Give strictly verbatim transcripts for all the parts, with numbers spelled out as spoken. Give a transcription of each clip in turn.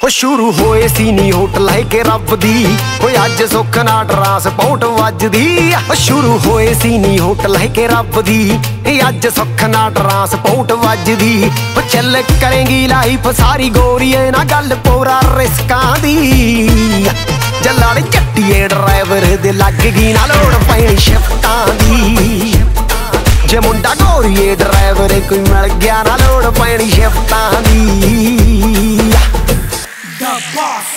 ਉਹ ਸ਼ੁਰੂ ਹੋਏ ਸੀ ਨੀ ਹੋਟ ਲੈ ਕੇ ਰੱਬ ਦੀ ਓਏ ਅੱਜ ਸੁੱਖ ਨਾ ਟਰਾਂਸਪੋਰਟ ਵੱਜਦੀ। ਉਹ ਸ਼ੁਰੂ ਹੋਏ ਸੀ ਨੀ ਹੋਟ ਲੈ ਕੇ ਰੱਬ ਦੀ ਅੱਜ ਸੁੱਖ ਨਾ ਟਰਾਂਸਪੋਰਟ ਵੱਜਦੀ। ਉਹ ਚੱਲ ਕਰੇਂਗੀ ਲਾਈਫ ਸਾਰੀ ਗੋਰੀਏ ਨਾ ਗੱਲ ਪੂਰਾ ਰਿਸਕਾਂ ਦੀ। ਜੱਲੜ ਚੱਟੀਏ ਡਰਾਈਵਰ ਦੇ ਲੱਗ ਗਈ ਨਾ ਲੋੜ ਪੈਣੀ ਸ਼ਿਫਟਾਂ ਦੀ। ਜੇ ਮੁੰਡਾ ਗੋਰੀਏ ਡਰਾਈਵਰ ਕੋਈ ਮਿਲ ਗਿਆ ਨਾ ਲੋੜ ਪੈਣੀ ਸ਼ਿਫਟਾਂ ਦੀ। The boss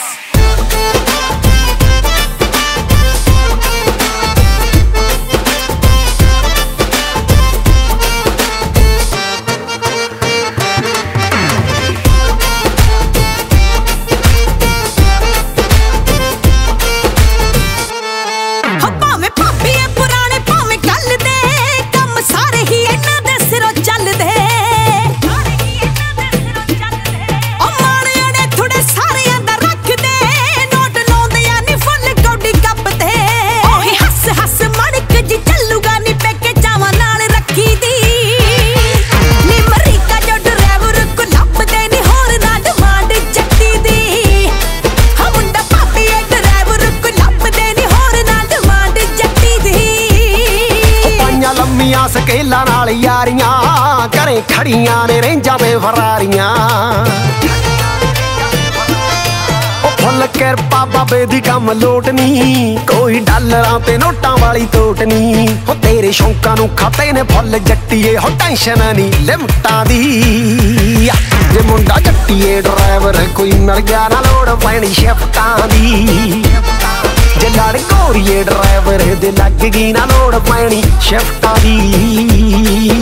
ਸਕੇਲਾਂ ਨਾਲ ਯਾਰੀਆਂ ਘਰੇ ਖੜੀਆਂ ਨੇ ਰੇਂਜਾਂ ਤੇ ਫਰਾਰੀਆਂ। ਉਹ ਫੁੱਲ ਕਿਰਪਾ ਬਾਬੇ ਦੀ ਕੰਮ ਲੋਟ ਨੀ ਕੋਈ ਡਾਲਰਾਂ ਤੇ ਨੋਟਾਂ ਵਾਲੀ ਤੋਟ ਨੀ। ਉਹ ਤੇਰੇ ਸ਼ੌਂਕਾਂ ਨੂੰ ਖਾਤੇ ਨੇ ਫੁੱਲ ਜੱਟੀਏ ਹੋ ਟੈਨਸ਼ਨ ਨੀ ਲਿਮਟਾਂ ਦੀ। ਜੇ ਮੁੰਡਾ ਜੱਟੀਏ ਡਰਾਈਵਰ ਕੋਈ ਮਿਲ ਗਿਆ ਨਾ ਲੋੜ ਪੈਣੀ ਸ਼ਿਫਟਾਂ ਦੀ। ਜੇ ਲੜ ਗੋਰੀਏ ਡਰਾਈਵਰ ਦੇ ਲੱਗ ਗਈ ਨਾ ਲੋੜ ਪੈਣੀ ਸ਼ਿਫਟਾਂ ਦੀ।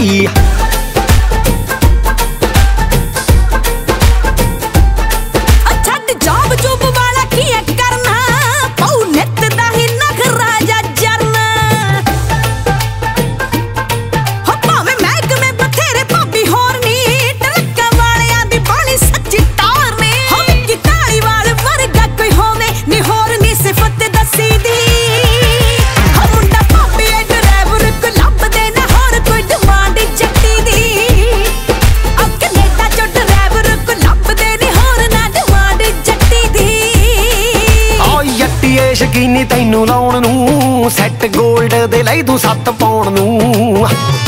ਸ਼ਕੀਨੀ ਤੈਨੂੰ ਲਾਉਣ ਨੂੰ ਸੈੱਟ ਗੋਲਡ ਦੇ ਲਈ ਤੂੰ ਸੱਤ ਪਾਉਣ ਨੂੰ।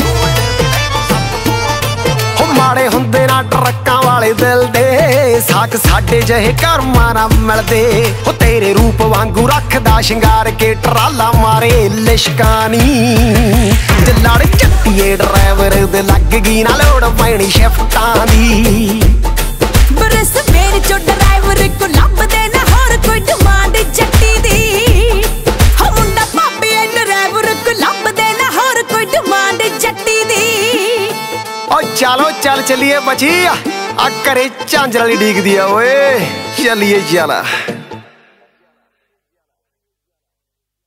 ਹੋ ਮਾੜੇ ਹੁੰਦੇ ਨਾ ਟਰੱਕਾਂ ਵਾਲੇ ਦਿਲ ਦੇ ਸਾਕ ਸਾਡੇ ਜਿਹੇ ਕਰਮਾਂ ਨਾ ਮਿਲਦੇ। ਹੋ ਤੇਰੇ ਰੂਪ ਵਾਂਗੂ ਰੱਖਦਾ ਸ਼ਿੰਗਾਰ ਕੇ ਟਰਾਲਾ ਮਾਰੇ ਲਿਸ਼ਕਾਂ ਨੀ। ਜੱਲੜ ਚੱਟੀਏ ਡਰਾਈਵਰ ਦੇ ਲੱਗ ਗਈ ਨਾ ਲੋੜ ਪੈਣੀ ਸ਼ਿਫਟਾਂ ਦੀ। ਬਰਸ ਮੇਰੇ ਚੋ ਡਰਾਈਵਰ ਕੋ ਲੱਭਦੇ ਨਾ ਹੋਰ ਕੋਈ ਡਿਮਾਂਡ ਜੱਟੀ ਦੀ। चलो चल चलिए बची आ करे झांझर वाली डीकदी आ ओए चलिए चल।